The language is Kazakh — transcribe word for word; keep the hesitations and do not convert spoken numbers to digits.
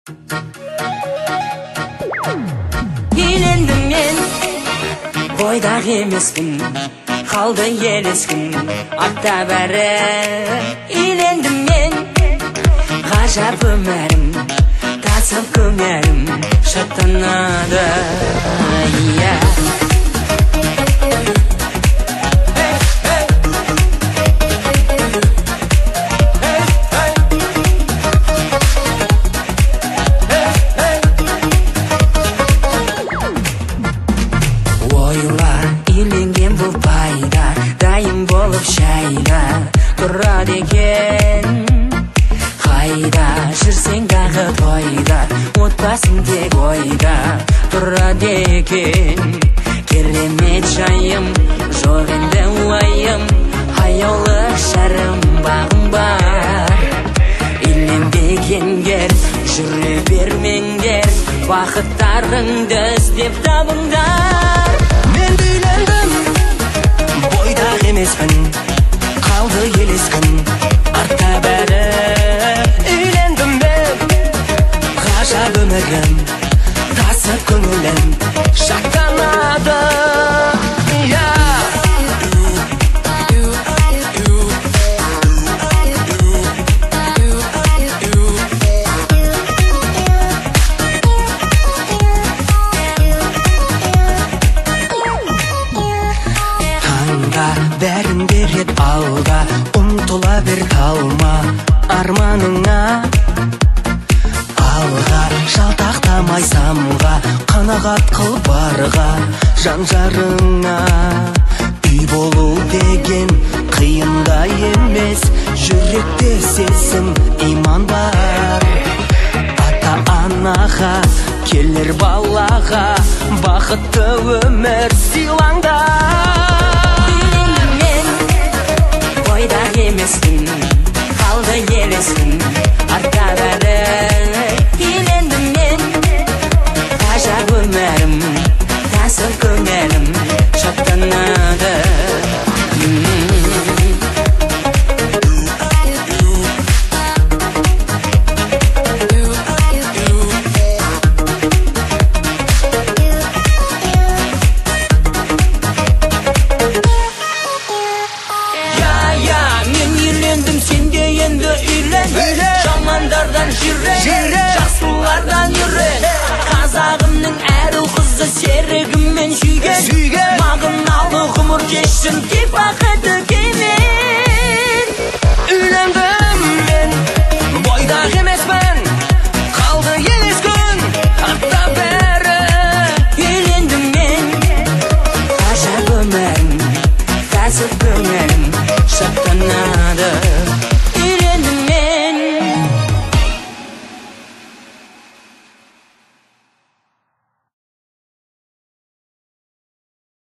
Үйлендім мен, бойдақ емеспін, қалды елескін, атта бәрі. Үйлендім мен, ғажап өмірім, тасып көңілім, шаттанады. Ойла, үйленген бұл пайда, дайын болып шайда тұрады екен. Қайда жүрсең дағы тойда, отбасың тек ойда тұрады екен. Керемет жайым, жоқ енді уайым, аяулы шәрім бағым бар. Үйленбегендер, жүре бермеңдер, бақыттарыңды іздеп табыңдар. Мен үйлендім, бойдақ емеспін, қалды елескін, артта бәрі. Үйлендім мен, ғажап өмірім, тасып көңілім, шаттанады. Бәрін берет алға, ұмтыла бер талма арманыңа. Алға жалтақтамай самға, қанағат қыл барға жан жарыңа. Үй болу деген қиын да емес, жүректе сезім иман бар. Ата анаға келер балаға, бақытты өмір сыйлаңдар. Бойдақ емеспін, қалды елескін, артта бәрі. Үйлендім мен, ғажап өмірім, тасып көңілім, шаттанады. Жамандардан жүрен, жақсылардан үрен. Қазағымның әрі қызы серігіммен сүйген, мағыналы ғұмыр кешсін.